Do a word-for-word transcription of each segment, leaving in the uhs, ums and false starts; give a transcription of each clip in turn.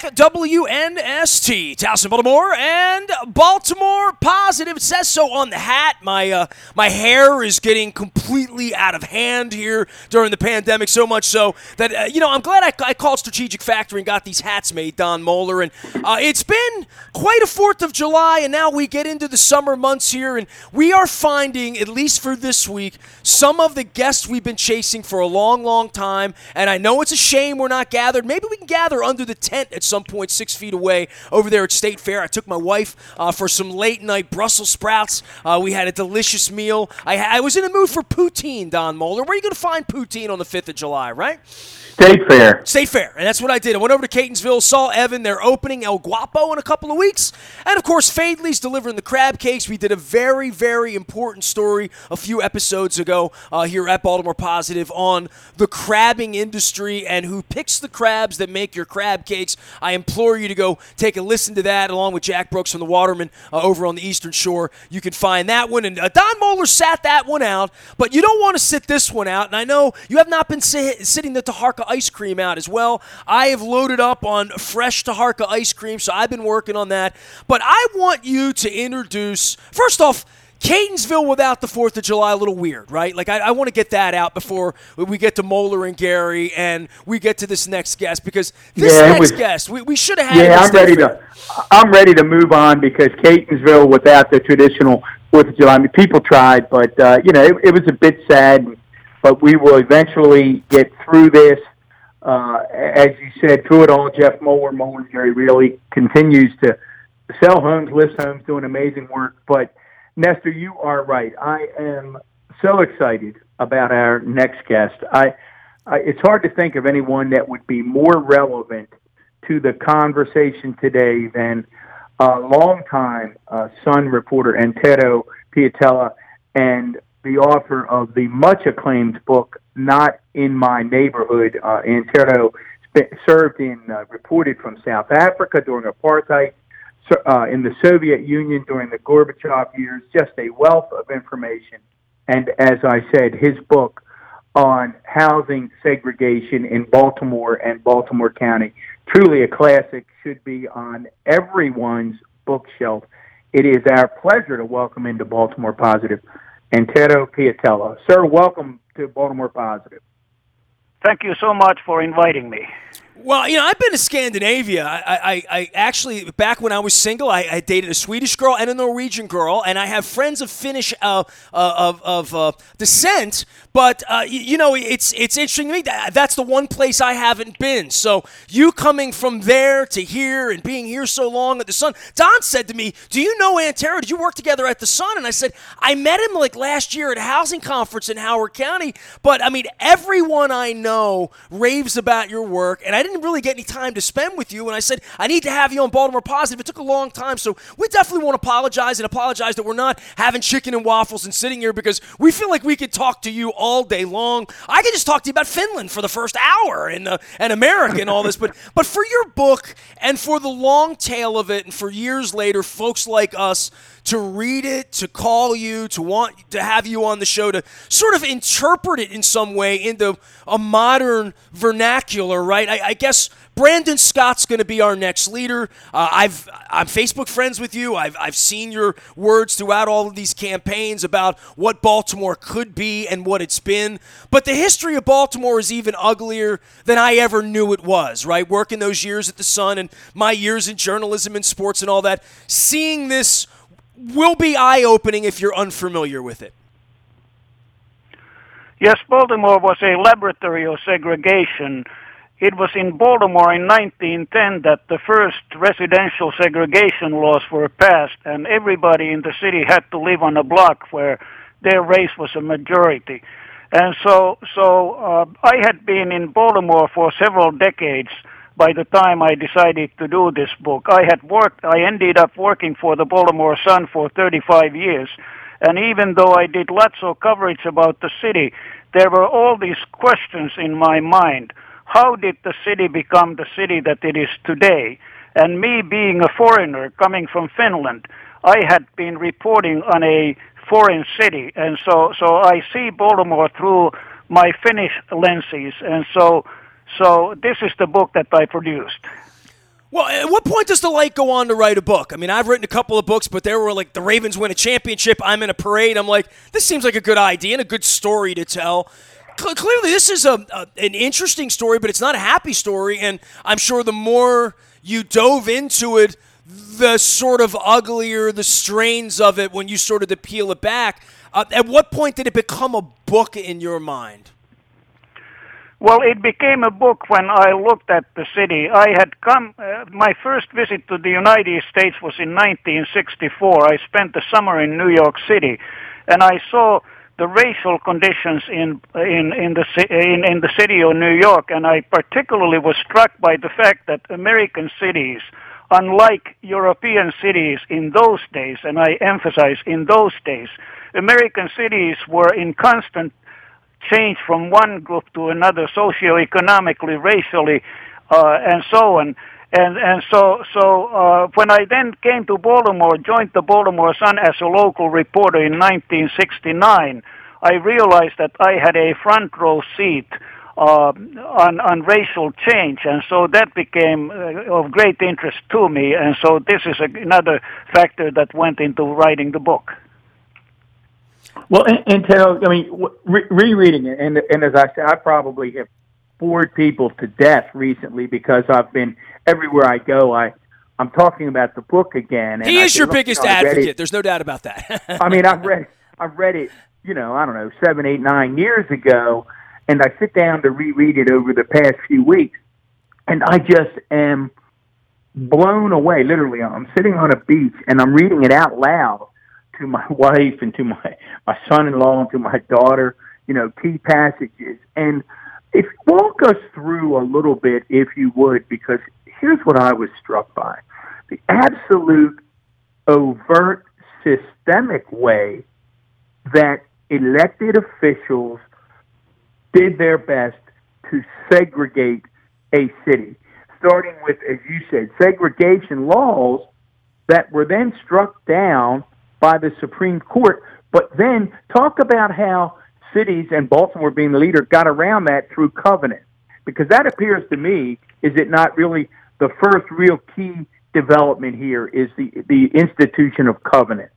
back. W N S T, Towson, Baltimore, and Baltimore Positive. It says so on the hat. My uh, my hair is getting completely out of hand here during the pandemic, so much so that, uh, you know, I'm glad I, I called Strategic Factory and got these hats made, Don Moeller. And uh, it's been quite a fourth of July, and now we get into the summer months here, and we are finding, at least for this week, some of the guests we've been chasing for a long, long time. And I know it's a shame we're not gathered. Maybe we can gather under the tent at some point six feet away over there at State Fair. I took my wife uh, for some late-night Brussels sprouts. Uh, we had a delicious meal. I, I was in the mood for poutine, Don Moeller. Where are you going to find poutine on the fifth of July, right? State Fair. State Fair, and that's what I did. I went over to Catonsville, saw Evan. They're opening El Guapo in a couple of weeks. And, of course, Fadley's delivering the crab cakes. We did a very, very important story a few episodes ago uh, here at Baltimore Positive on the crabbing industry and who picks the crabs that make your crab cakes. I implore you to go take a listen to that along with Jack Brooks from the Waterman uh, over on the Eastern Shore. You can find that one. And uh, Don Moeller sat that one out, but you don't want to sit this one out. And I know you have not been si- sitting the Taharka ice cream out as well. I have loaded up on fresh Taharka ice cream, so I've been working on that. But I want you to introduce, first off, Catonsville without the fourth of July, a little weird, right? Like, I, I want to get that out before we get to Moeller and Gary and we get to this next guest, because this yeah, next was, guest, we, we should have had Yeah, I'm ready to I'm ready to move on, because Catonsville without the traditional fourth of July, I mean, people tried, but, uh, you know, it, it was a bit sad, but we will eventually get through this. Uh, as you said, through it all, Jeff Moeller, Moeller and Gary really continues to sell homes, list homes, doing amazing work. But, Nestor, you are right. I am so excited about our next guest. I, I it's hard to think of anyone that would be more relevant to the conversation today than a longtime uh, Sun reporter, Antero Piatella, and the author of the much-acclaimed book, Not in My Neighborhood. Uh, Antero served in, uh, reported from South Africa during apartheid, uh, in the Soviet Union during the Gorbachev years, just a wealth of information. And as I said, his book on housing segregation in Baltimore and Baltimore County, truly a classic, should be on everyone's bookshelf. It is our pleasure to welcome into Baltimore Positive Antero Piatella. Sir, welcome to Baltimore Positive. Thank you so much for inviting me. Well, you know, I've been to Scandinavia. I, I, I actually, back when I was single, I, I dated a Swedish girl and a Norwegian girl, and I have friends of Finnish uh, uh, of, of uh, descent. But uh, you, you know, it's it's interesting to me that that's the one place I haven't been. So you coming from there to here and being here so long at the Sun. Don said to me, "Do you know Antero? Did you work together at the Sun?" And I said, "I met him like last year at a housing conference in Howard County." But I mean, everyone I know raves about your work, and I didn't really get any time to spend with you, and I said, I need to have you on Baltimore Positive. It took a long time, so we definitely want to apologize and apologize that we're not having chicken and waffles and sitting here, because we feel like we could talk to you all day long. I could just talk to you about Finland for the first hour and, uh, and America and all this, but, but for your book and for the long tail of it, and for years later, folks like us to read it, to call you, to want to have you on the show, to sort of interpret it in some way into a modern vernacular, right? I, I guess Brandon Scott's going to be our next leader. Uh, I've I'm Facebook friends with you. I've I've seen your words throughout all of these campaigns about what Baltimore could be and what it's been. But the history of Baltimore is even uglier than I ever knew it was, right? Working those years at the Sun and my years in journalism and sports and all that, seeing this will be eye-opening if you're unfamiliar with it. Yes, Baltimore was a laboratory of segregation. It was in Baltimore in nineteen ten that the first residential segregation laws were passed, and everybody in the city had to live on a block where their race was a majority. And so, so uh, I had been in Baltimore for several decades by the time I decided to do this book. I had worked, I ended up working for the Baltimore Sun for thirty-five years. And even though I did lots of coverage about the city, there were all these questions in my mind. How did the city become the city that it is today? And me being a foreigner coming from Finland, I had been reporting on a foreign city. And so, so I see Baltimore through my Finnish lenses. And so, so this is the book that I produced. Well, at what point does the light go on to write a book? I mean, I've written a couple of books, but they were like the Ravens win a championship, I'm in a parade. I'm like, this seems like a good idea and a good story to tell. Clearly, this is a, a an interesting story, but it's not a happy story, and I'm sure the more you dove into it, the sort of uglier the strains of it when you started to peel it back. Uh, at what point did it become a book in your mind? Well, it became a book when I looked at the city. I had come, uh, my first visit to the United States was in nineteen sixty-four. I spent the summer in New York City, and I saw the racial conditions in in in the in, in the city of New York, and I particularly was struck by the fact that American cities, unlike European cities in those days, and I emphasize in those days, American cities were in constant change from one group to another, socioeconomically, racially, uh, and so on. And and so so uh, when I then came to Baltimore, joined the Baltimore Sun as a local reporter in nineteen sixty-nine, I realized that I had a front row seat uh, on on racial change, and so that became uh, of great interest to me. And so this is a, another factor that went into writing the book. Well, and, and tell, I mean, re- rereading it, and and as I said, I probably have bored people to death recently because I've been everywhere I go. I I'm talking about the book again. And he I is said, your Look, biggest you know, advocate. There's no doubt about that. I mean, I've read I've read it, you know, I don't know, seven, eight, nine years ago, and I sit down to reread it over the past few weeks, and I just am blown away. Literally, I'm sitting on a beach and I'm reading it out loud to my wife and to my, my son-in-law and to my daughter, you know, key passages. And if walk us through a little bit, if you would, because here's what I was struck by. The absolute overt systemic way that elected officials did their best to segregate a city, starting with, as you said, segregation laws that were then struck down by the Supreme Court. But then talk about how cities, and Baltimore being the leader, got around that through covenant. Because that appears to me, is it not really the first real key development here is the, the institution of covenants?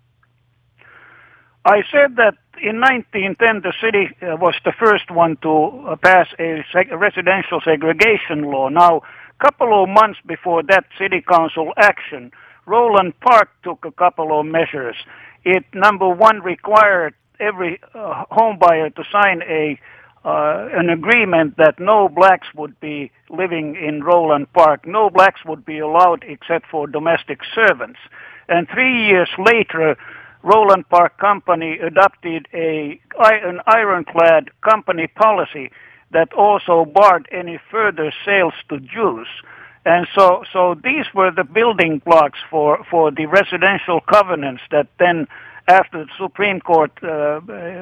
I said that in nineteen ten the city uh, was the first one to uh, pass a, seg- a residential segregation law. Now, a couple of months before that city council action, Roland Park took a couple of measures. It, number one, required every uh, home buyer to sign a uh, an agreement that no blacks would be living in Roland Park. No blacks would be allowed except for domestic servants. And three years later, Roland Park Company adopted a an ironclad company policy that also barred any further sales to Jews. And so, so these were the building blocks for, for the residential covenants that then, after the Supreme Court uh, uh,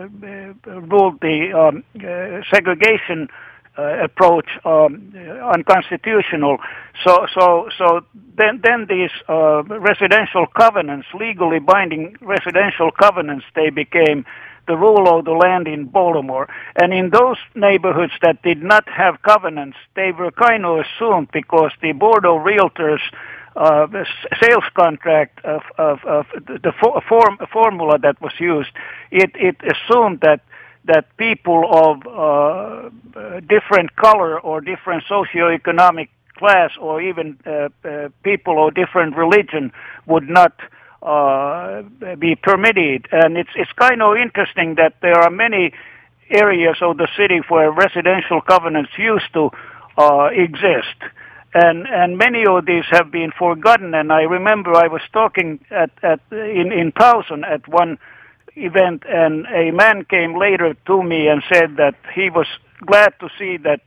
ruled the um, uh, segregation uh, approach um, unconstitutional, so so so then then these uh, residential covenants, legally binding residential covenants, they became the rule of the land in Baltimore. And in those neighborhoods that did not have covenants, they were kind of assumed because the Board of Realtors uh, sales contract of, of, of the form, formula that was used, it, it assumed that that people of uh, different color or different socioeconomic class or even uh, uh, people of different religion would not Uh, be permitted. And it's it's kind of interesting that there are many areas of the city where residential covenants used to uh, exist, and and many of these have been forgotten. And I remember I was talking at at in in Towson at one event, and a man came later to me and said that he was glad to see that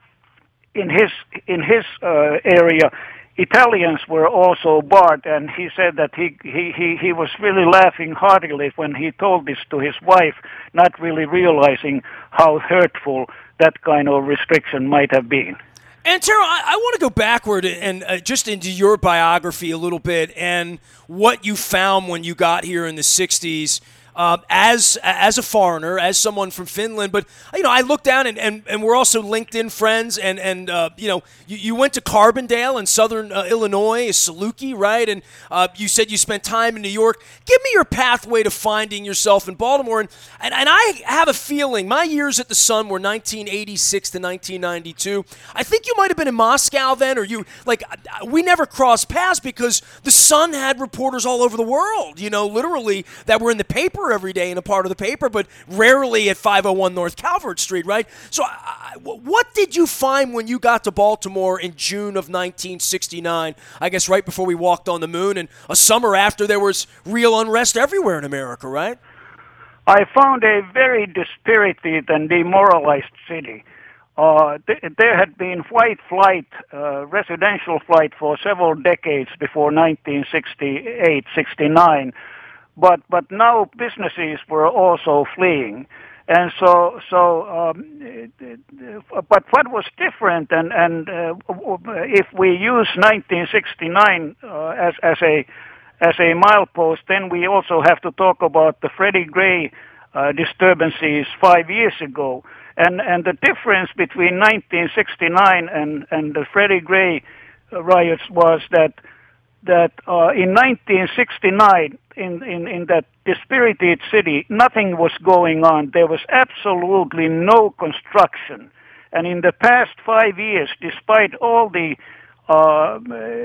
in his in his uh, area Italians were also barred, and he said that he, he, he, he was really laughing heartily when he told this to his wife, not really realizing how hurtful that kind of restriction might have been. And Terrell, I, I want to go backward and uh, just into your biography a little bit and what you found when you got here in the sixties. uh, as as a foreigner, as someone from Finland. But you know, I look down and, and, and we're also LinkedIn friends. And and uh, you know, you, you went to Carbondale in Southern uh, Illinois, Saluki, right? And uh, you said you spent time in New York. Give me your pathway to finding yourself in Baltimore. And and, and I have a feeling my years at the Sun were nineteen eighty-six to nineteen ninety-two. I think you might have been in Moscow then, or you like we never crossed paths because the Sun had reporters all over the world. You know, literally that were in the paper every day and a part of the paper, but rarely at five oh one North Calvert Street, right? So I, what did you find when you got to Baltimore in June of nineteen sixty-nine, I guess right before we walked on the moon, and a summer after there was real unrest everywhere in America, right? I found a very dispirited and demoralized city. Uh, th- there had been white flight, uh, residential flight for several decades before nineteen sixty-eight, sixty-nine. But but now businesses were also fleeing, and so so. Um, but what was different, and and uh, if we use nineteen sixty-nine uh, as as a as a milepost, then we also have to talk about the Freddie Gray uh, disturbances five years ago, and and the difference between nineteen sixty-nine and and the Freddie Gray riots was that. that uh, in nineteen sixty-nine, in, in, in that dispirited city, nothing was going on. There was absolutely no construction. And in the past five years, despite all the uh,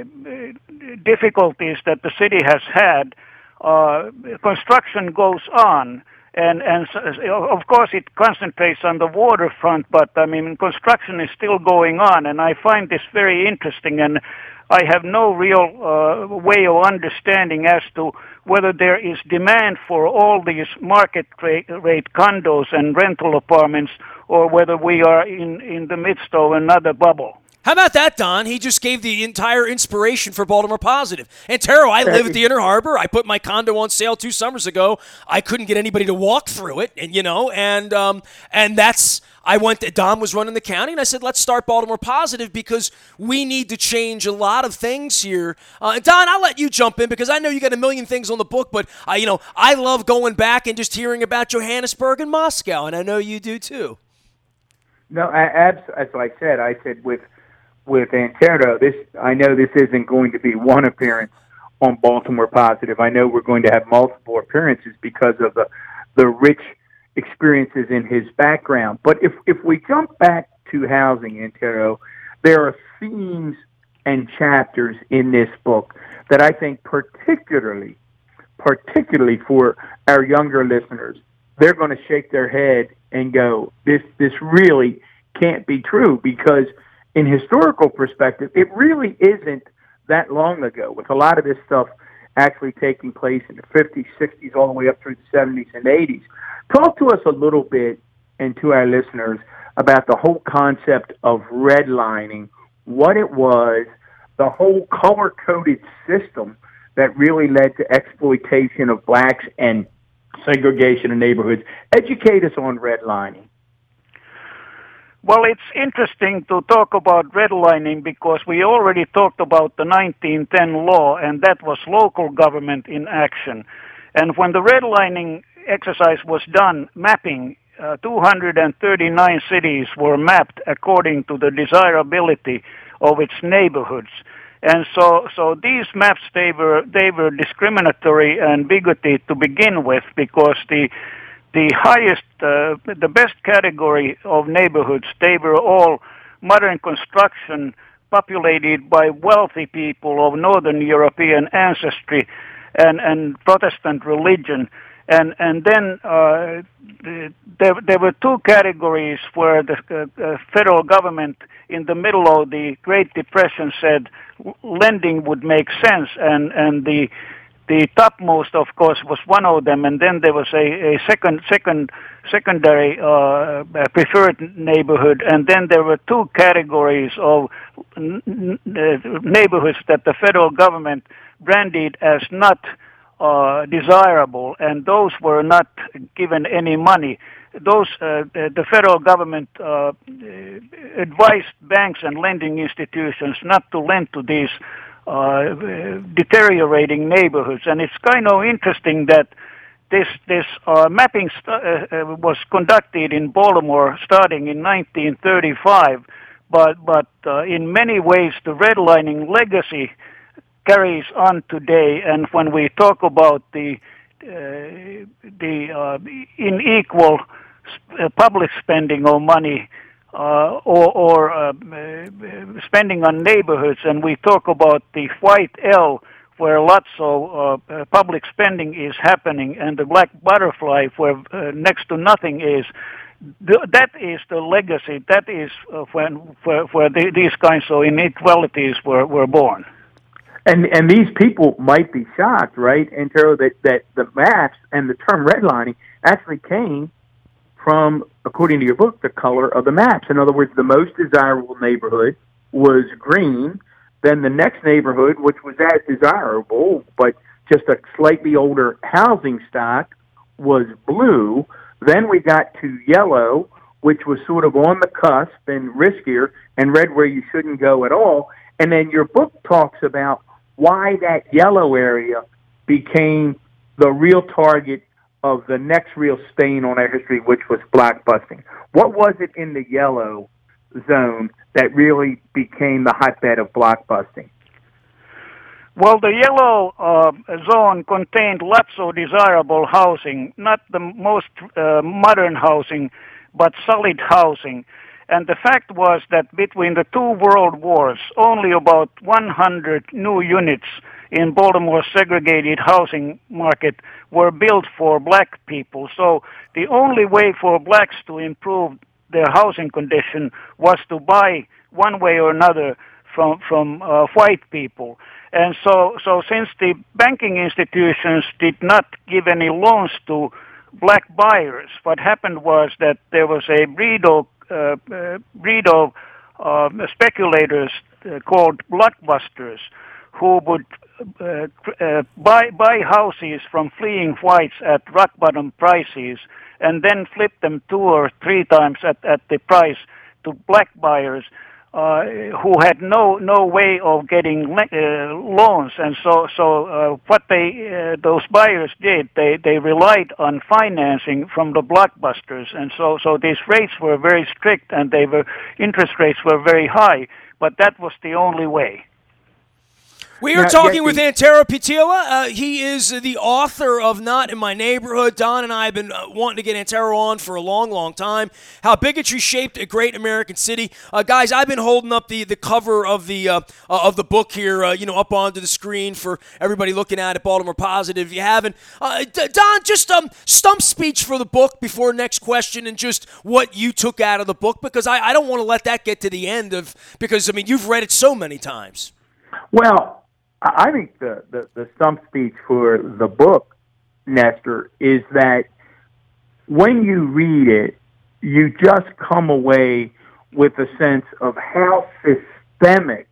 difficulties that the city has had, uh, construction goes on. And, and of course, it concentrates on the waterfront, but I mean, construction is still going on. And I find this very interesting. And I have no real uh, way of understanding as to whether there is demand for all these market rate condos and rental apartments, or whether we are in, in the midst of another bubble. How about that, Don? He just gave the entire inspiration for Baltimore Positive. And Taro, I live at the Inner Harbor. I put my condo on sale two summers ago. I couldn't get anybody to walk through it, and you know, and um, and that's. I went. To, Don was running the county, and I said, "Let's start Baltimore Positive because we need to change a lot of things here." Uh, and Don, I'll let you jump in because I know you got a million things on the book, but I, you know, I love going back and just hearing about Johannesburg and Moscow, and I know you do too. No, as as I said, I said with. With Antero, this I know this isn't going to be one appearance on Baltimore Positive. I know we're going to have multiple appearances because of the the rich experiences in his background. But if if we jump back to housing, Antero, there are themes and chapters in this book that I think particularly, particularly for our younger listeners, they're going to shake their head and go, "This this really can't be true," because in historical perspective, it really isn't that long ago, with a lot of this stuff actually taking place in the fifties, sixties, all the way up through the seventies and eighties. Talk to us a little bit, and to our listeners, about the whole concept of redlining, what it was, the whole color-coded system that really led to exploitation of blacks and segregation in neighborhoods. Educate us on redlining. Well, it's interesting to talk about redlining because we already talked about the nineteen ten law, and that was local government in action. And when the redlining exercise was done, mapping, uh, two hundred thirty-nine cities were mapped according to the desirability of its neighborhoods. And so, so these maps, they were, they were discriminatory and bigoted to begin with, because the The highest, uh, the best category of neighborhoods, they were all modern construction, populated by wealthy people of Northern European ancestry and, and Protestant religion. And and then uh, there, there were two categories where the uh, federal government in the middle of the Great Depression said lending would make sense, and, and the The topmost, of course, was one of them, and then there was a, a second, second, secondary uh, preferred neighborhood, and then there were two categories of n- n- neighborhoods that the federal government branded as not uh, desirable, and those were not given any money. Those uh, the federal government uh, advised banks and lending institutions not to lend to these Uh, deteriorating neighborhoods. And it's kind of interesting that this this uh, mapping st- uh, was conducted in Baltimore starting in nineteen thirty-five, but but uh, in many ways the redlining legacy carries on today. And when we talk about the uh, the uh, unequal sp- public spending of money, uh, or, or uh, spending on neighborhoods, and we talk about the white L, where lots of uh, public spending is happening, and the black butterfly, where uh, next to nothing is. Th- that is the legacy. That is uh, when where, where the, these kinds of inequalities were, were born. And and these people might be shocked, right, Antero, that, that the maps and the term redlining actually came from, according to your book, the color of the maps. In other words, the most desirable neighborhood was green. Then the next neighborhood, which was as desirable, but just a slightly older housing stock, was blue. Then we got to yellow, which was sort of on the cusp and riskier, and red where you shouldn't go at all. And then your book talks about why that yellow area became the real target of the next real stain on our history, which was blockbusting. What was it in the yellow zone that really became the hotbed of blockbusting? Well, the yellow uh, zone contained lots of desirable housing, not the most uh, modern housing, but solid housing. And the fact was that between the two world wars, only about one hundred new units in Baltimore's segregated housing market were built for black people. So the only way for blacks to improve their housing condition was to buy one way or another from from uh, white people. And so, so since the banking institutions did not give any loans to black buyers, what happened was that there was a breed of uh, uh, breed of uh, speculators uh, called blockbusters, who would uh, uh, buy buy houses from fleeing whites at rock bottom prices, and then flip them two or three times at, at the price to black buyers uh, who had no no way of getting le- uh, loans. And so so uh, what they uh, those buyers did, they they relied on financing from the blockbusters. And so so these rates were very strict, and they were interest rates were very high, but that was the only way. We are Now, talking yeah, with Antero Pitila. Uh, he is the author of Not in My Neighborhood. Don and I have been uh, wanting to get Antero on for a long, long time. How Bigotry Shaped a Great American City. Uh, guys, I've been holding up the, the cover of the uh, uh, of the book here, uh, you know, up onto the screen for everybody looking at it. Baltimore Positive, if you haven't. Uh, Don, just um stump speech for the book before next question, and just what you took out of the book, because I, I don't want to let that get to the end of, because, I mean, you've read it so many times. Well, I think the, the, the stump speech for the book, Nestor, is that when you read it, you just come away with a sense of how systemic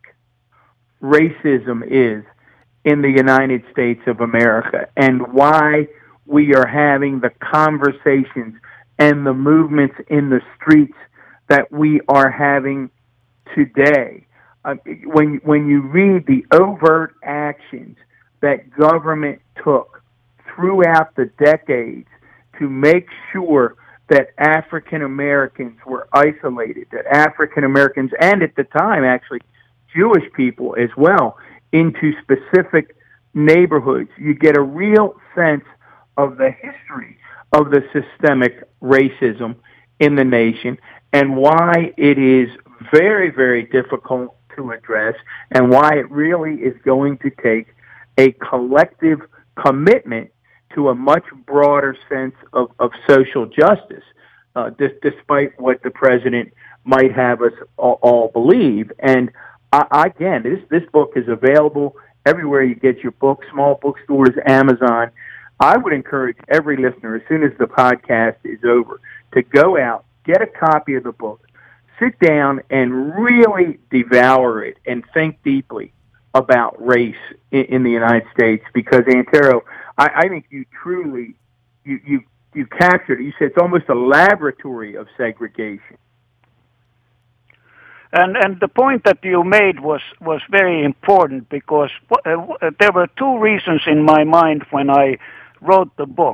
racism is in the United States of America, and why we are having the conversations and the movements in the streets that we are having today. Uh, when when you read the overt actions that government took throughout the decades to make sure that African Americans were isolated, that African Americans, and at the time actually Jewish people as well, into specific neighborhoods, you get a real sense of the history of the systemic racism in the nation, and why it is very, very difficult to address, and why it really is going to take a collective commitment to a much broader sense of, of social justice, uh, dis- despite what the president might have us all, all believe. And I, again, this, this book is available everywhere you get your books, small bookstores, Amazon. I would encourage every listener, as soon as the podcast is over, to go out, get a copy of the book, sit down and really devour it and think deeply about race in, in the United States. Because, Antero, I, I think you truly, you, you, you captured it. You said it's almost a laboratory of segregation. And and the point that you made was, was very important, because uh, there were two reasons in my mind when I wrote the book.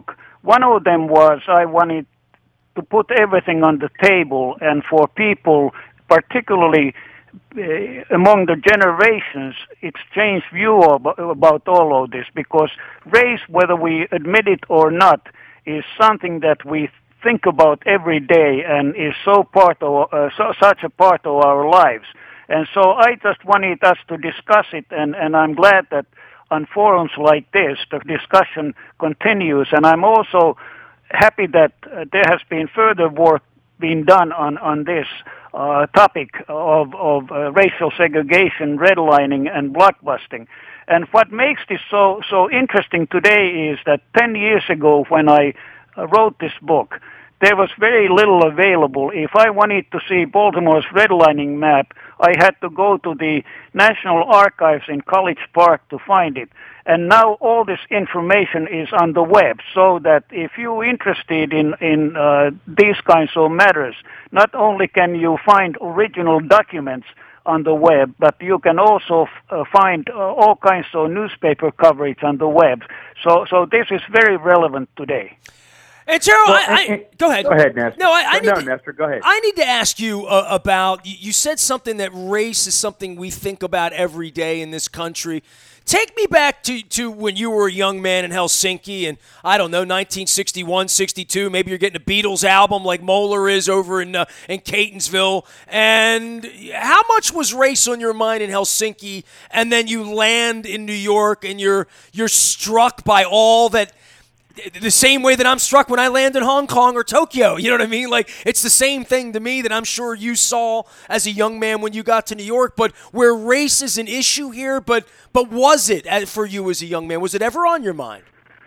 One of them was I wanted to put everything on the table, and for people, particularly uh, among the generations, exchange view about, about all of this, because race, whether we admit it or not, is something that we think about every day and is so part of uh, so, such a part of our lives. And so I just wanted us to discuss it, and, and I'm glad that on forums like this, the discussion continues. And I'm also happy that uh, there has been further work being done on, on this uh, topic of, of uh, racial segregation, redlining, and blockbusting. And what makes this so, so interesting today is that ten years ago when I uh, wrote this book, there was very little available. If I wanted to see Baltimore's redlining map, I had to go to the National Archives in College Park to find it. And now all this information is on the web, so that if you're interested in, in uh, these kinds of matters, not only can you find original documents on the web, but you can also uh, find uh, all kinds of newspaper coverage on the web. So, so this is very relevant today. And Gerald, well, I, I, and, go ahead. Go ahead, Nestor. No, I, I need no, to, Nestor, go ahead. I need to ask you uh, about. You said something that race is something we think about every day in this country. Take me back to, to when you were a young man in Helsinki, and I don't know, nineteen sixty-one, sixty-two. Maybe you're getting a Beatles album like Moeller is over in uh, in Catonsville. And how much was race on your mind in Helsinki? And then you land in New York, and you're you're struck by all that. The same way that I'm struck when I land in Hong Kong or Tokyo. You know what I mean? Like, it's the same thing to me that I'm sure you saw as a young man when you got to New York. But where race is an issue here, but but was it for you as a young man? Was it ever on your mind?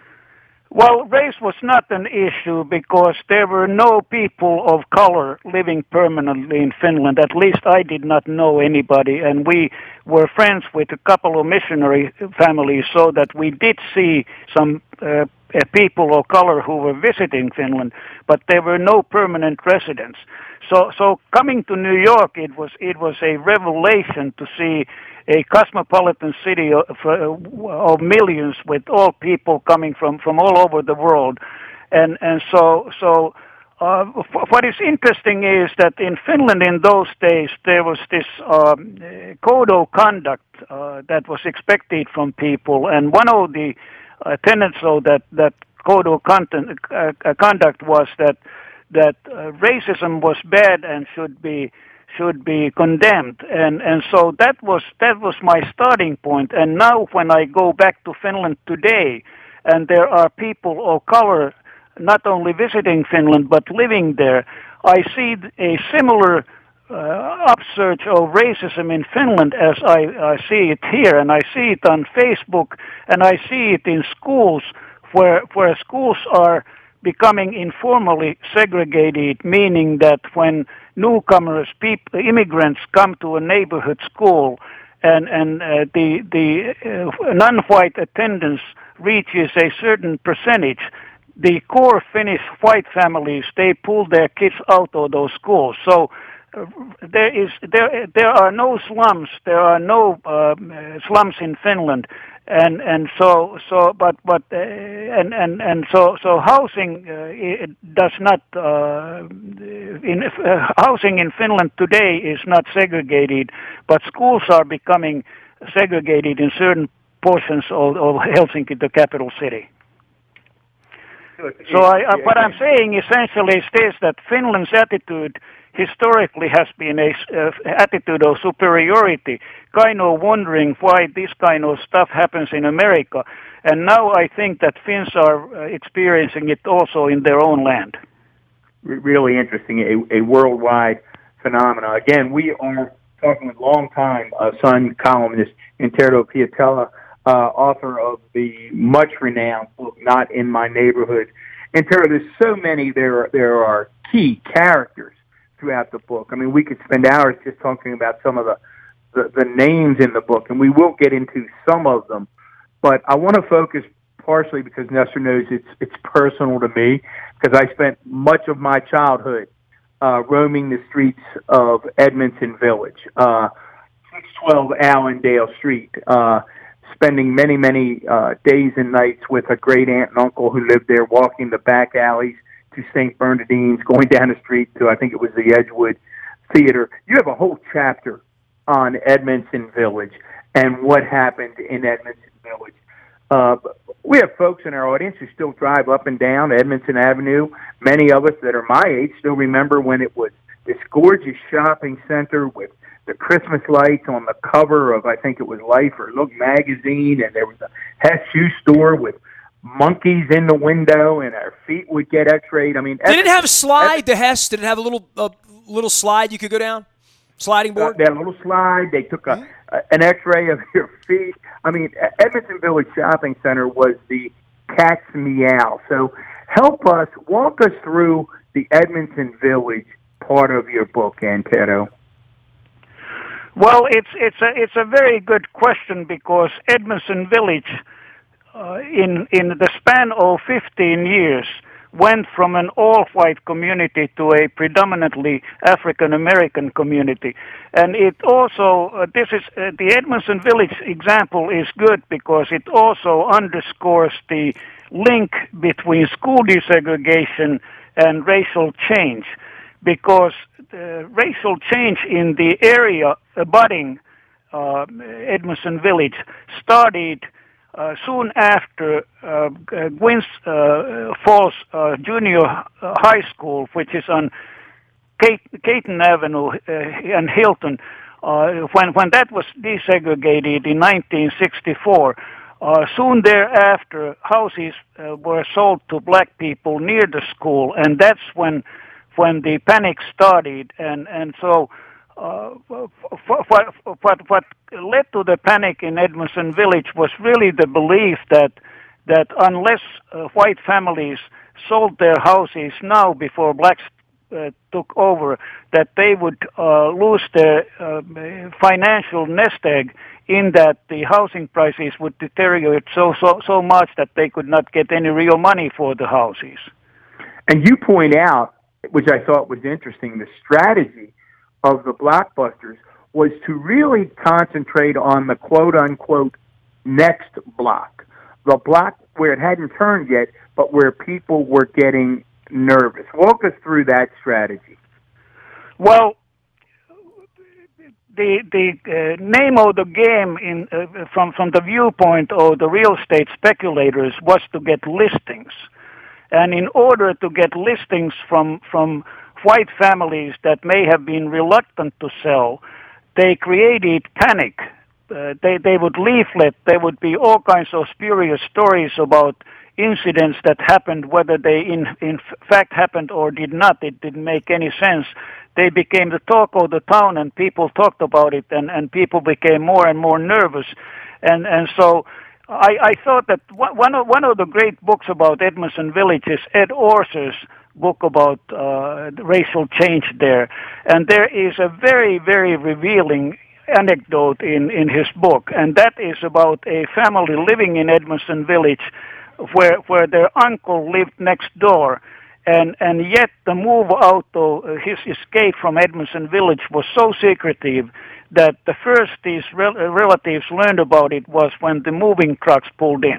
Well, race was not an issue because there were no people of color living permanently in Finland. At least I did not know anybody, and we were friends with a couple of missionary families, so that we did see some uh, people of color who were visiting Finland, but there were no permanent residents. So, so coming to New York, it was it was a revelation to see a cosmopolitan city of, of millions with all people coming from, from all over the world. And and so so uh, what is interesting is that in Finland in those days there was this um, code of conduct uh, that was expected from people, and one of the uh, tenets of that, that code of content, uh, conduct was that that uh, racism was bad and should be should be condemned, and and so that was that was my starting point. And now when I go back to Finland today, and there are people of color not only visiting Finland but living there, I see a similar uh, upsurge of racism in Finland as I, I see it here, and I see it on Facebook, and I see it in schools where where schools are becoming informally segregated, meaning that when newcomers, people, immigrants come to a neighborhood school, and and uh, the the uh, non-white attendance reaches a certain percentage, the core Finnish white families, they pull their kids out of those schools. So uh, there is there there are no slums, there are no uh, slums in Finland. And and so so but but uh, and and and so so housing uh, it does not uh, in uh, housing in Finland today is not segregated, but schools are becoming segregated in certain portions of, of Helsinki, the capital city. So I, uh, what I'm saying essentially is this, that Finland's attitude historically has been a uh, attitude of superiority, kind of wondering why this kind of stuff happens in America. And now I think that Finns are uh, experiencing it also in their own land. Really interesting, a, a worldwide phenomenon. Again, we are talking with longtime uh, Sun columnist Intero Piatella, uh, author of the much-renowned book, Not in My Neighborhood. Intero, there's so many, there, there are key characters throughout the book. I mean, we could spend hours just talking about some of the, the, the names in the book, and we will get into some of them. But I want to focus partially because Nestor knows it's it's personal to me, because I spent much of my childhood uh, roaming the streets of Edmondson Village, uh, six twelve Allendale Street, uh, spending many, many uh, days and nights with a great aunt and uncle who lived there, walking the back alleys to Saint Bernardine's, going down the street to, I think it was the Edgewood Theater. You have a whole chapter on Edmondson Village and what happened in Edmondson Village. Uh, we have folks in our audience who still drive up and down Edmondson Avenue. Many of us that are my age still remember when it was this gorgeous shopping center with the Christmas lights on the cover of, I think it was Life or Look magazine, and there was a Hess shoe store with monkeys in the window, and our feet would get x-rayed. I mean, did it have a slide, the Hess? Did it have a little uh, little slide you could go down? Sliding board? Uh, they had a little slide. They took a, a an x-ray of your feet. I mean, Edmondson Village Shopping Center was the cat's meow. So help us, walk us through the Edmondson Village part of your book, Antero. Well, it's it's a it's a very good question, because Edmondson Village, uh, in in the span of fifteen years, went from an all-white community to a predominantly African-American community. And it also, uh, this is, uh, the Edmondson Village example is good because it also underscores the link between school desegregation and racial change, because the racial change in the area abutting uh, Edmondson Village started Uh, soon after uh, Gwynns uh, Falls uh, Junior High School, which is on Caton Avenue uh, and Hilton, uh, when when that was desegregated in nineteen sixty-four, uh, soon thereafter houses uh, were sold to black people near the school, and that's when when the panic started, and and so. Uh, what, what, what led to the panic in Edmondson Village was really the belief that that unless uh, white families sold their houses now before blacks uh, took over, that they would uh, lose their uh, financial nest egg, in that the housing prices would deteriorate so so so much that they could not get any real money for the houses. And you point out, which I thought was interesting, the strategy of the blockbusters was to really concentrate on the quote-unquote next block, the block where it hadn't turned yet, but where people were getting nervous. Walk us through that strategy. Well, the the uh, name of the game in uh, from from the viewpoint of the real estate speculators was to get listings, and in order to get listings from from white families that may have been reluctant to sell, they created panic. Uh, they they would leaflet. There would be all kinds of spurious stories about incidents that happened, whether they in in fact happened or did not. It didn't make any sense. They became the talk of the town, and people talked about it, and, and people became more and more nervous. And and so I, I thought that one of one of the great books about Edmondson Village is Ed Orser's book about uh, racial change there. And there is a very, very revealing anecdote in, in his book, and that is about a family living in Edmondson Village where where their uncle lived next door, and, and yet the move out of his escape from Edmondson Village was so secretive that the first these rel- relatives learned about it was when the moving trucks pulled in.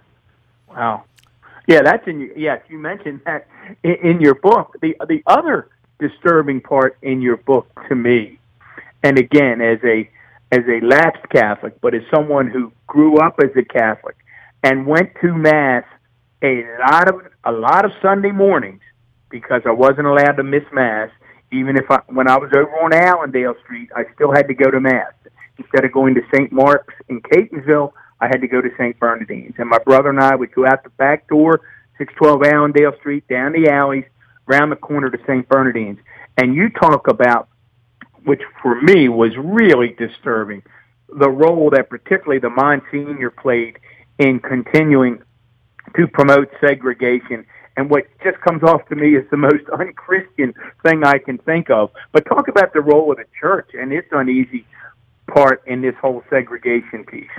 Wow. Yeah, that's in. Yes, you mentioned that in, in your book. The the other disturbing part in your book to me, and again as a as a lapsed Catholic, but as someone who grew up as a Catholic and went to Mass a lot of a lot of Sunday mornings, because I wasn't allowed to miss Mass. Even if I, when I was over on Allendale Street, I still had to go to Mass. Instead of going to Saint Mark's in Catonsville, I had to go to Saint Bernardine's. And my brother and I would go out the back door, six twelve Allendale Street, down the alleys, around the corner to Saint Bernardine's. And you talk about, which for me was really disturbing, the role that particularly the Monsignor played in continuing to promote segregation, and what just comes off to me as the most unchristian thing I can think of. But talk about the role of the church and its uneasy part in this whole segregation piece.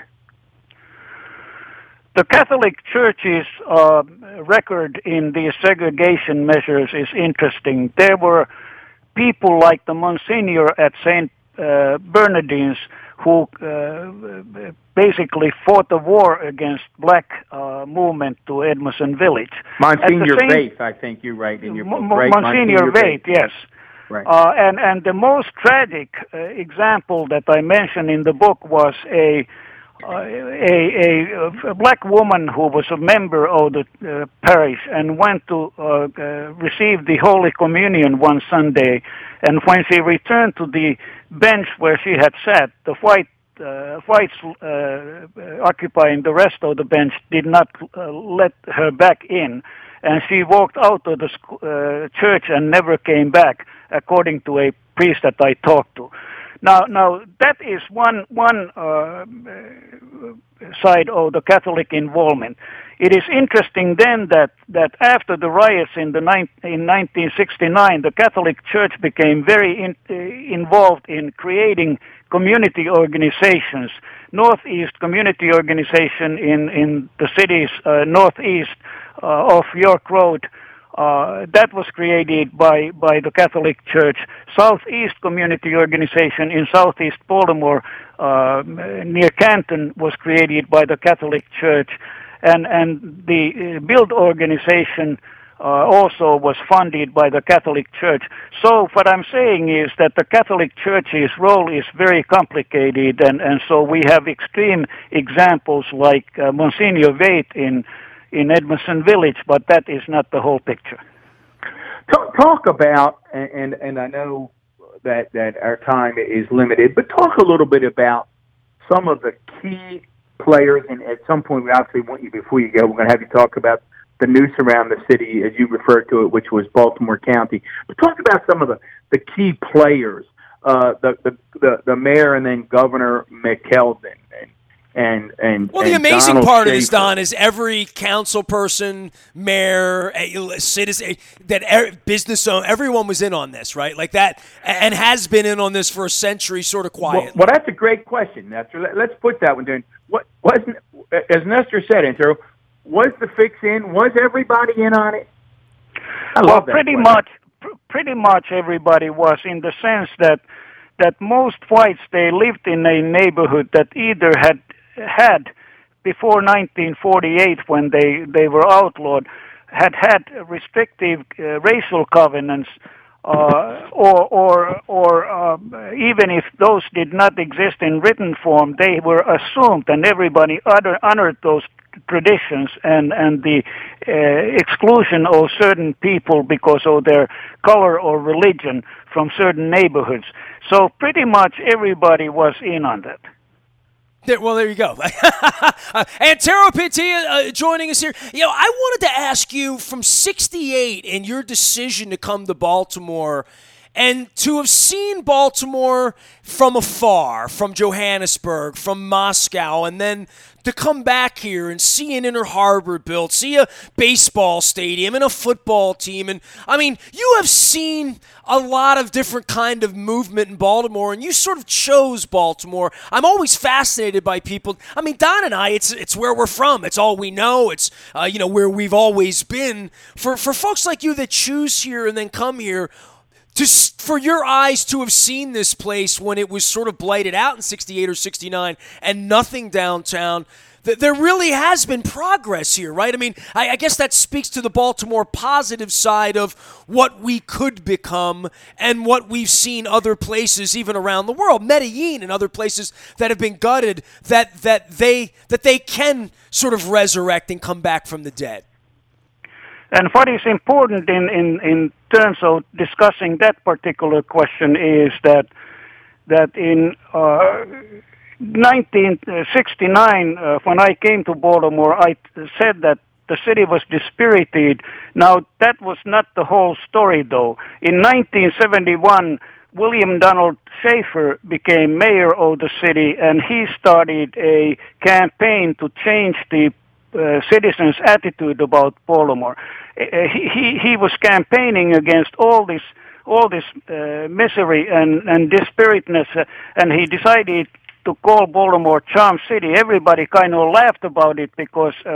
The Catholic Church's uh, record in these segregation measures is interesting. There were people like the Monsignor at Saint Uh, Bernardine's who uh, basically fought a war against black uh, movement to Edmondson Village. Monsignor Vaith, I think you write in your book, M- right? Monsignor Vaith, yes. Right. Uh, and, and the most tragic uh, example that I mentioned in the book was a uh, a, a, a black woman who was a member of the uh, parish and went to uh, uh, receive the Holy Communion one Sunday. And when she returned to the bench where she had sat, the white uh, whites uh, occupying the rest of the bench did not uh, let her back in. And she walked out of the sc- uh, church and never came back, according to a priest that I talked to. Now, now that is one one uh, side of the Catholic involvement. It is interesting then that, that after the riots in the ni- in nineteen sixty-nine, the Catholic Church became very in, uh, involved in creating community organizations. Northeast Community Organization in in the cities uh, northeast uh, of York Road. Uh, that was created by, by the Catholic Church. Southeast Community Organization in Southeast Baltimore, uh, near Canton, was created by the Catholic Church. And, and the uh, Build organization uh, also was funded by the Catholic Church. So what I'm saying is that the Catholic Church's role is very complicated, and, and so we have extreme examples like uh, Monsignor Vaith in in Edmondson Village, but that is not the whole picture. Talk, talk about, and and I know that, that our time is limited, but talk a little bit about some of the key players, and at some point we obviously want you, before you go, we're going to have you talk about the noose around the city, as you referred to it, which was Baltimore County. But talk about some of the, the key players, uh, the, the, the, the mayor and then Governor McKeldin, and And, and, well, the and amazing Donald part of this, Schaefer. Don, is every council person, mayor, citizen, that er, business owner, everyone was in on this, right? Like that, and has been in on this for a century, sort of quietly. Well, well that's a great question, Nestor. Let's put that one down. What wasn't, as Nestor said, Antero, was the fix in? Was everybody in on it? I well, love that pretty question. much, pr- pretty much everybody was, in the sense that that most whites, they lived in a neighborhood that either had had before nineteen forty-eight, when they, they were outlawed, had had restrictive uh, racial covenants, uh, or or or uh, even if those did not exist in written form, they were assumed, and everybody other, honored those traditions, and and the uh, exclusion of certain people because of their color or religion from certain neighborhoods. So pretty much everybody was in on that. There, well, there you go. uh, Antero Pintia uh, joining us here. You know, I wanted to ask you, from sixty-eight and your decision to come to Baltimore, and to have seen Baltimore from afar, from Johannesburg, from Moscow, and then to come back here and see an Inner Harbor built, see a baseball stadium and a football team. And, I mean, you have seen a lot of different kind of movement in Baltimore, and you sort of chose Baltimore. I'm always fascinated by people. I mean, Don and I, it's it's where we're from. It's all we know. It's, uh, you know, where we've always been. For, for folks like you that choose here and then come here, just for your eyes to have seen this place when it was sort of blighted out in sixty-eight or sixty-nine and nothing downtown, th- there really has been progress here, right? I mean, I, I guess that speaks to the Baltimore positive side of what we could become and what we've seen other places, even around the world, Medellin and other places that have been gutted, that that they that they can sort of resurrect and come back from the dead. And what is important in, in, in terms of discussing that particular question is that that in uh, nineteen sixty-nine, uh, when I came to Baltimore, I said that the city was dispirited. Now, that was not the whole story, though. In nineteen seventy-one, William Donald Schaefer became mayor of the city, and he started a campaign to change the Uh, citizens' attitude about Baltimore. Uh, he, he he was campaigning against all this all this uh, misery and and dispiritedness, uh, and he decided to call Baltimore Charm City. Everybody kind of laughed about it because uh,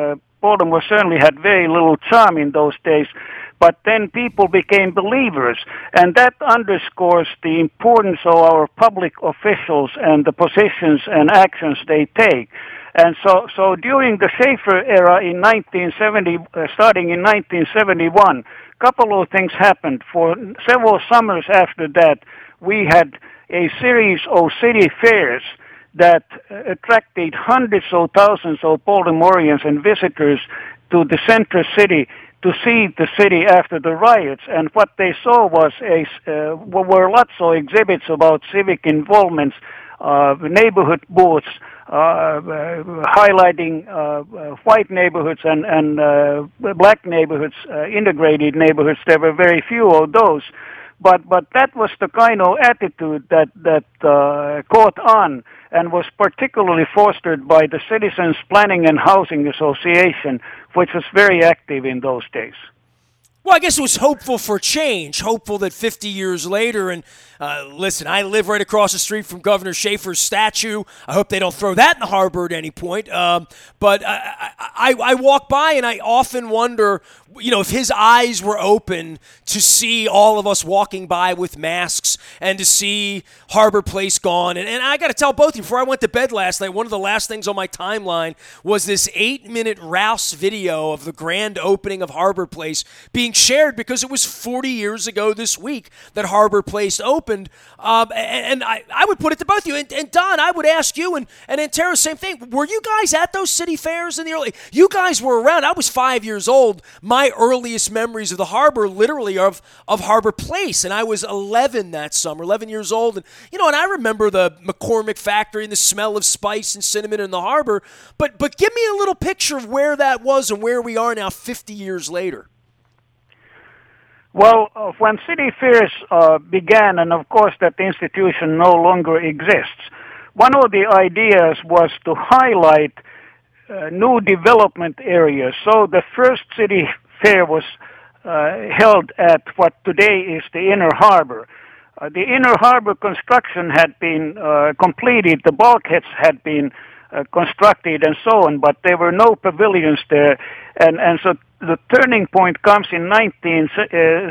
Baltimore certainly had very little charm in those days. But then people became believers, and that underscores the importance of our public officials and the positions and actions they take. And so, so during the Schaefer era in nineteen seventy, uh, starting in nineteen seventy-one, a couple of things happened. For several summers after that, we had a series of city fairs that attracted hundreds of thousands of Baltimoreans and visitors to the center city to see the city after the riots. And what they saw was a, uh, were lots of exhibits about civic involvement, uh, neighborhood booths, uh, uh, highlighting uh, uh, white neighborhoods and, and uh, black neighborhoods, uh, integrated neighborhoods. There were very few of those. But but that was the kind of attitude that that uh, caught on and was particularly fostered by the Citizens Planning and Housing Association, which was very active in those days. Well, I guess it was hopeful for change, hopeful that fifty years later, and uh, listen, I live right across the street from Governor Schaefer's statue. I hope they don't throw that in the harbor at any point. Um, but I, I, I walk by and I often wonder, you know, if his eyes were open to see all of us walking by with masks and to see Harbor Place gone. And, and I got to tell both of you, before I went to bed last night, one of the last things on my timeline was this eight-minute Rouse video of the grand opening of Harbor Place being shared because it was forty years ago this week that Harbor Place opened. Um, and and I, I would put it to both of you. And, and Don, I would ask you, and, and Antero, same thing. Were you guys at those city fairs in the early? You guys were around. I was five years old. My earliest memories of the harbor literally are of, of Harbor Place, and I was eleven that summer, eleven years old. And, you know, and I remember the McCormick factory and the smell of spice and cinnamon in the harbor. But, but give me a little picture of where that was and where we are now fifty years later. Well, uh, when city fairs uh, began, and of course that institution no longer exists, one of the ideas was to highlight uh, new development areas. So the first city fair was uh, held at what today is the Inner Harbor. Uh, the Inner Harbor construction had been uh, completed, the bulkheads had been uh, constructed and so on, but there were no pavilions there, and, and so the turning point comes in nineteen, uh,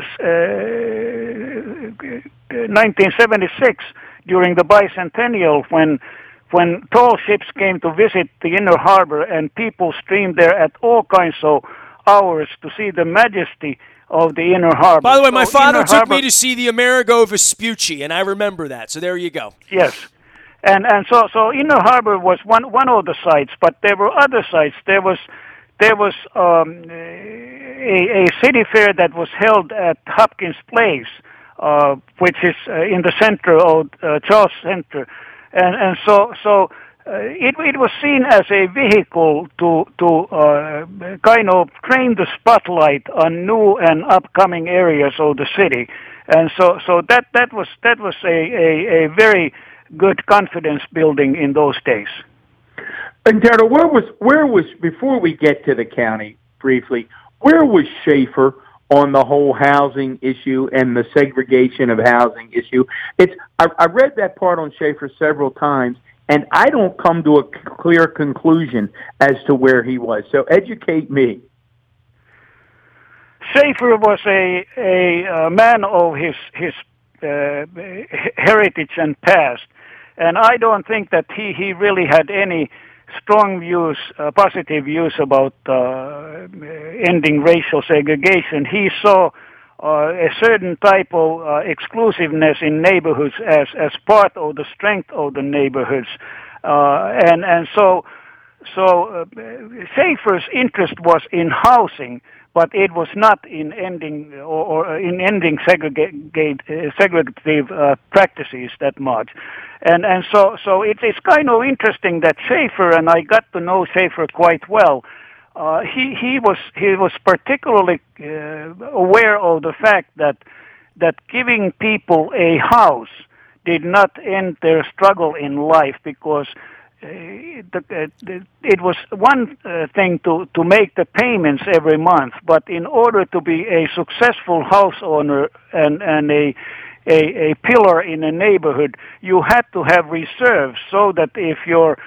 uh, nineteen seventy-six during the bicentennial when when tall ships came to visit the Inner Harbor and people streamed there at all kinds of hours to see the majesty of the Inner Harbor. By the way, my so father Inner took Harbor, me to see the Amerigo Vespucci, and I remember that. So there you go. Yes. And and so so Inner Harbor was one one of the sites, but there were other sites. There was There was um, a, a city fair that was held at Hopkins Place, uh, which is uh, in the center of uh, Charles Center, and and so so uh, it it was seen as a vehicle to to uh, kind of train the spotlight on new and upcoming areas of the city, and so so that that was that was a a, a very good confidence building in those days. And Darrell, where was where was before we get to the county briefly? Where was Schaefer on the whole housing issue and the segregation of housing issue? It's I, I read that part on Schaefer several times, and I don't come to a clear conclusion as to where he was. So educate me. Schaefer was a a, a man of his his uh, heritage and past, and I don't think that he he really had any strong views, uh, positive views about uh, ending racial segregation. He saw uh, a certain type of uh, exclusiveness in neighborhoods as, as part of the strength of the neighborhoods, uh, and and so so uh, Schaefer's interest was in housing, but it was not in ending or, or in ending segregate, uh, segregative uh, practices that much. And and so so it is kind of interesting that Schaefer, and I got to know Schaefer quite well. Uh, he he was he was particularly uh, aware of the fact that that giving people a house did not end their struggle in life, because uh, the, uh, the, it was one uh, thing to to make the payments every month, but in order to be a successful house owner and and a A, a pillar in a neighborhood, you had to have reserves so that if your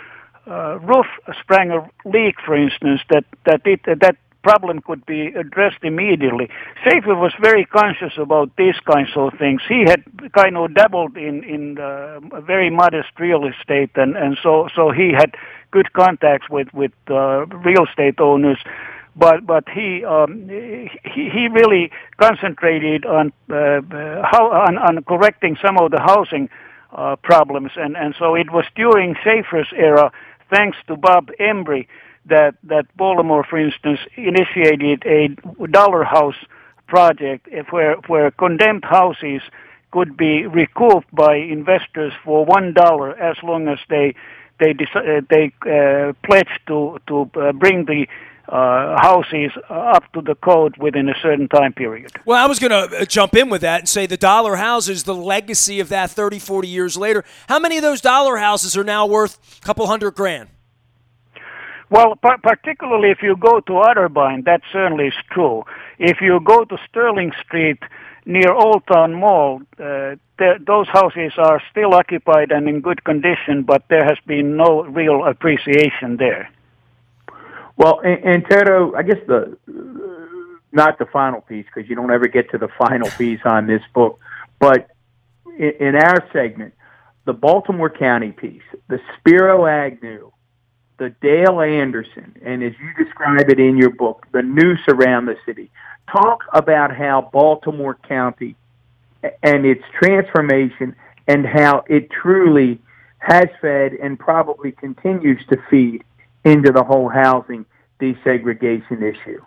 uh, roof sprang a leak, for instance, that that it that problem could be addressed immediately. Schaefer was very conscious about these kinds of things. He had kind of dabbled in in uh, very modest real estate, and, and so so he had good contacts with with uh, real estate owners. But but he um, he he really concentrated on uh, how on, on correcting some of the housing uh, problems, and and so it was during Schaefer's era, thanks to Bob Embry, that that Baltimore, for instance, initiated a dollar house project where where condemned houses could be recouped by investors for one dollar as long as they they uh, they uh, pledged to to uh, bring the uh, houses up to the code within a certain time period. Well, I was going to jump in with that and say the dollar houses, the legacy of that thirty, forty years later. How many of those dollar houses are now worth a couple hundred grand? Well, p- particularly if you go to Otterbein, that certainly is true. If you go to Sterling Street near Old Town Mall, uh, th- those houses are still occupied and in good condition, but there has been no real appreciation there. Well, and, and Tero, I guess the not the final piece, because you don't ever get to the final piece on this book, but in, in our segment, the Baltimore County piece, the Spiro Agnew, the Dale Anderson, and as you describe it in your book, the noose around the city. Talk about how Baltimore County and its transformation and how it truly has fed and probably continues to feed into the whole housing desegregation issue.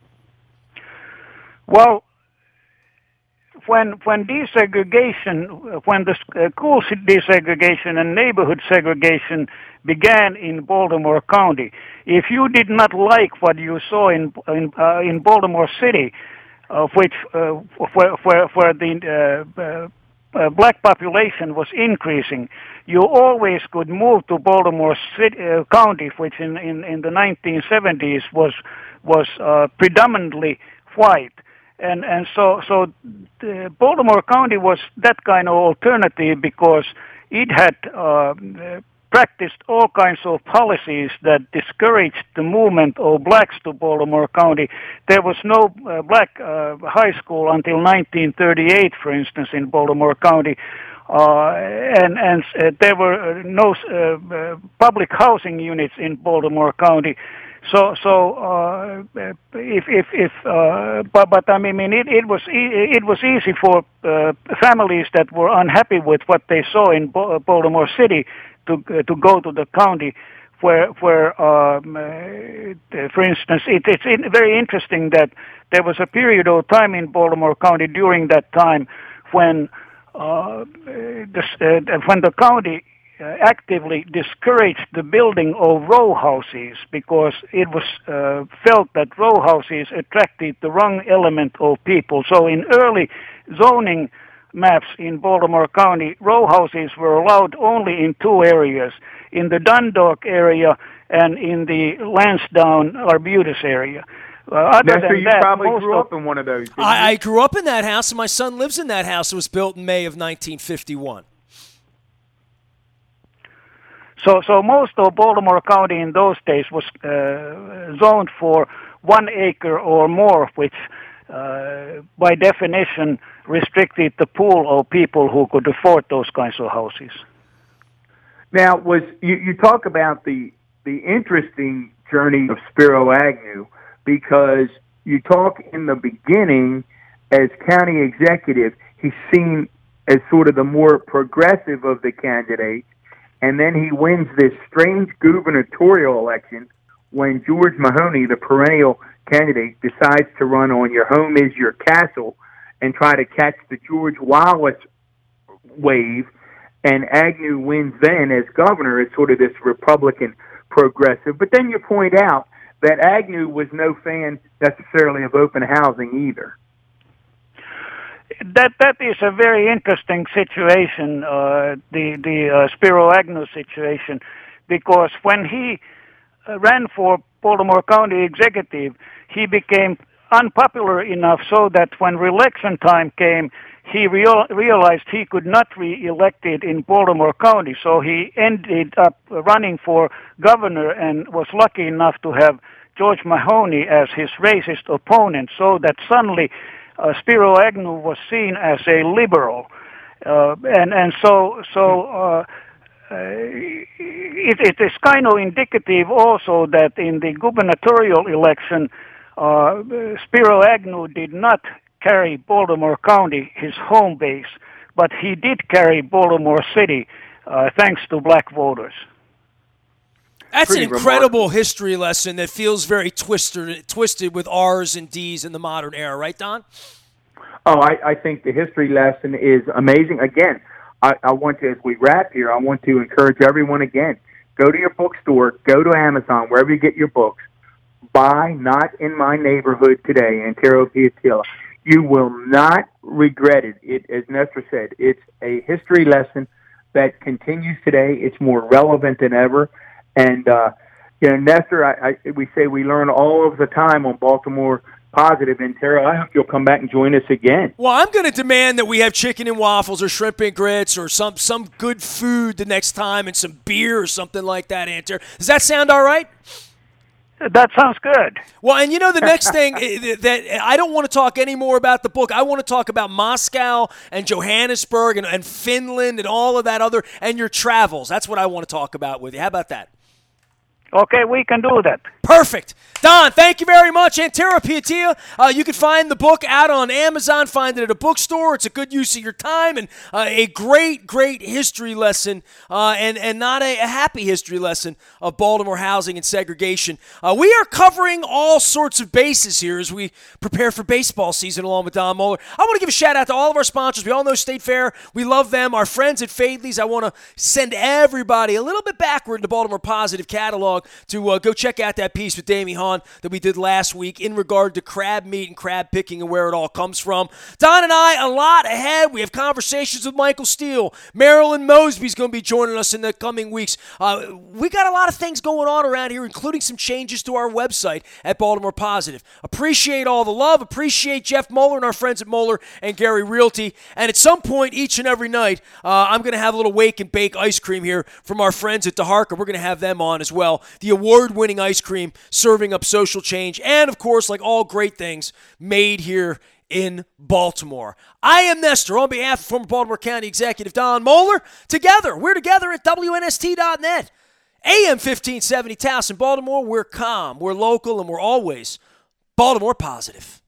Well, when when desegregation, when the school desegregation and neighborhood segregation began in Baltimore County, if you did not like what you saw in in, uh, in Baltimore City, of which uh, where, where where the uh, uh, uh, black population was increasing, you always could move to Baltimore City, uh, County, which in, in, in the nineteen seventies was was uh, predominantly white. And and so so uh, Baltimore County was that kind of alternative because it had uh, practiced all kinds of policies that discouraged the movement of blacks to Baltimore County. There was no uh, black uh, high school until nineteen thirty-eight, for instance, in Baltimore County. Uh, and and uh, there were no uh, uh, public housing units in Baltimore County. So, so uh, if if if uh, but but I mean it it was e- it was easy for uh, families that were unhappy with what they saw in Bo- Baltimore City to uh, to go to the county, where where um, uh, for instance it, it's in, very interesting that there was a period of time in Baltimore County during that time when uh, the, uh, when the county Uh, actively discouraged the building of row houses because it was uh, felt that row houses attracted the wrong element of people. So in early zoning maps in Baltimore County, row houses were allowed only in two areas, in the Dundalk area and in the Lansdowne Arbutus area. Uh, other Now, than so you that, probably most grew of, up in one of those. I, I grew up in that house, and my son lives in that house. It was built in May of nineteen fifty-one. So, so most of Baltimore County in those days was uh, zoned for one acre or more, which, uh, by definition, restricted the pool of people who could afford those kinds of houses. Now, was you, you talk about the the interesting journey of Spiro Agnew because you talk in the beginning as county executive, he's seen as sort of the more progressive of the candidates. And then he wins this strange gubernatorial election when George Mahoney, the perennial candidate, decides to run on Your Home is Your Castle and try to catch the George Wallace wave. And Agnew wins then as governor as sort of this Republican progressive. But then you point out that Agnew was no fan necessarily of open housing either. That that is a very interesting situation, uh, the the uh, Spiro Agnew situation, because when he uh, ran for Baltimore County executive, he became unpopular enough so that when re-election time came, he real, realized he could not be elected in Baltimore County, so he ended up running for governor and was lucky enough to have George Mahoney as his racist opponent, so that suddenly uh, Spiro Agnew was seen as a liberal. Uh, and, and so, so uh, uh, it, it is kind of indicative also that in the gubernatorial election, uh, Spiro Agnew did not carry Baltimore County, his home base, but he did carry Baltimore City, uh, thanks to black voters. That's Pretty an incredible remarkable. history lesson that feels very twisted, twisted with R's and D's in the modern era, right, Don? Oh, I, I think the history lesson is amazing. Again, I, I want to, as we wrap here, I want to encourage everyone again, go to your bookstore, go to Amazon, wherever you get your books, buy Not in My Neighborhood Today, Antero Piatila. You will not regret it. It, as Nestor said, it's a history lesson that continues today. It's more relevant than ever. And, uh, you know, Nestor, I, I, we say we learn all of the time on Baltimore Positive. And, Tara, I hope you'll come back and join us again. Well, I'm going to demand that we have chicken and waffles or shrimp and grits or some, some good food the next time and some beer or something like that, Antero. Does that sound all right? That sounds good. Well, and you know the next thing that I don't want to talk any more about the book. I want to talk about Moscow and Johannesburg and, and Finland and all of that other and your travels. That's what I want to talk about with you. How about that? Okay, we can do that. Perfect. Don, thank you very much. Antero Piatila, uh, you can find the book out on Amazon, find it at a bookstore. It's a good use of your time and uh, a great, great history lesson uh, and, and not a, a happy history lesson of Baltimore housing and segregation. Uh, we are covering all sorts of bases here as we prepare for baseball season along with Don Moeller. I want to give a shout out to all of our sponsors. We all know State Fair. We love them. Our friends at Fadley's. I want to send everybody a little bit backward in the Baltimore Positive catalog to uh, go check out that piece with Damie Hahn that we did last week in regard to crab meat and crab picking and where it all comes from. Don and I, a lot ahead. We have conversations with Michael Steele. Marilyn Mosby's going to be joining us in the coming weeks. Uh, we got a lot of things going on around here, including some changes to our website at Baltimore Positive. Appreciate all the love. Appreciate Jeff Moeller and our friends at Moeller and Gary Realty. And at some point each and every night, uh, I'm going to have a little wake and bake ice cream here from our friends at DeHarker. We're going to have them on as well. The award-winning ice cream serving up social change, and of course, like all great things, made here in Baltimore. I am Nestor on behalf of former Baltimore County Executive Don Moeller. Together, we're together at W N S T dot net. A M fifteen seventy Towson, Baltimore. We're calm, we're local, and we're always Baltimore Positive.